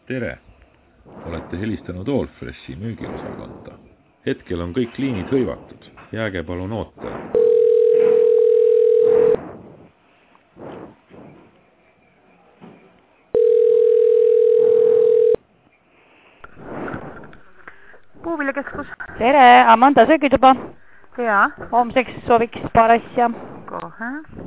Tere! Olete helistanud Allfreshi müügiosakonda. Hetkel on kõik liinid hõivatud. Jääge palun ootele. Puuviljakeskus. Tere, Amanda söögituba. Jaa. Homseks sooviks paar asja. Kohe.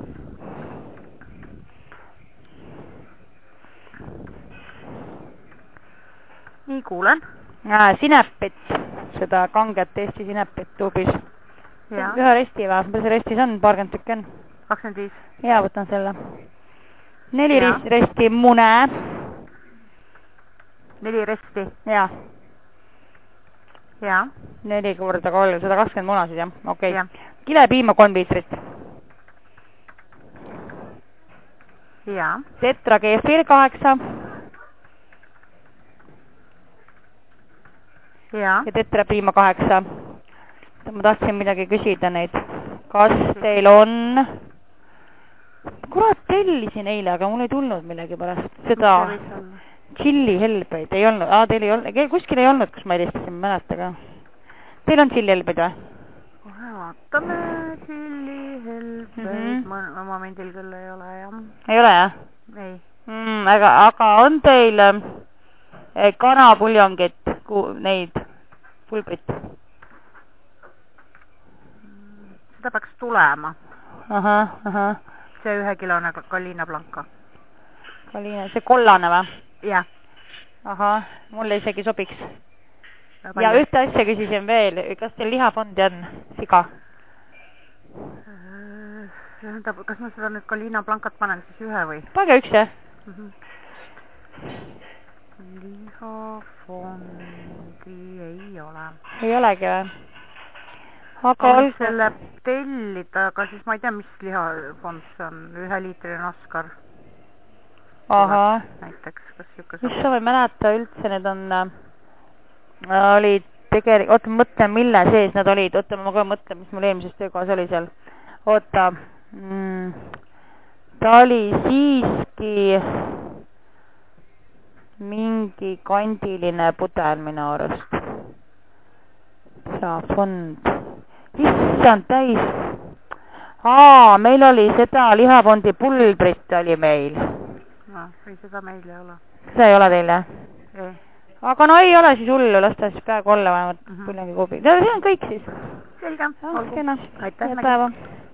Nii, kuulen. Sinepit, seda kanget Eesti sinepit tuubis. Jaa. Ühe resti või? Mis restis on? Paarkümmend tükki on? 25. Jaa, võtan selle. 4 resti mune. 4 resti. Jaa. Jaa. 4 korda 3, 120 munasid, jah? Okei. Jah. Kilepiima 3 liitrit. Jaa. Tetra keefir 8. Jaa. Ja tetrapiima 8. Ma tahtsin midagi küsida neid. Kas teil on... Kurat, tellisin eile, aga mul ei tulnud millegi pärast. Seda chili helbeid ei olnud. Teil ei olnud. Kuskil ei olnud, kus ma helistasin, mäletaga. Teil on chili helbeid või? Kohe vaatame. Chili helbeid. Momendil küll ei ole, jah. Ei ole, jah? Ei. Aga on teil kanapuljongit, neid pulbrit? Seda peaks tulema. Ahah. See 1 kilone Galina Blanca. Galina, see kollane või? Jah. Ahah, mulle isegi sobiks. Ja ühte asja küsisin veel. Kas teil lihafondi on siga? Kas ma seda nüüd Galina Blancat panen siis ühe või? Pange üks, jah? Lihafondi ei ole. Ei olegi või? Aga selle tellida, aga siis ma ei tea, mis lihafond see on. 1 liitrine Oskar. Ahah. Näiteks, kas siuke mis sa või mäleta üldse, need on... olid tegelikult... Oota, ma mõtlen, mille sees nad olid. Oota, ma kohe mõtlen, mis mul eelmises töökohas oli seal. Oota. Ta oli siiski... mingi kandiline pudel minu arust. Lihafond. Issand täis. Meil oli seda lihafondi pulbrit oli meil. Ei, seda meil ei ole. Seda ei ole teil, jah? Ei. Aga no ei ole siis hullu, las ta siis peaaegu olla vähemalt puljongi kuubi. See on kõik siis. Selge. Kena. Aitäh. Head päeva.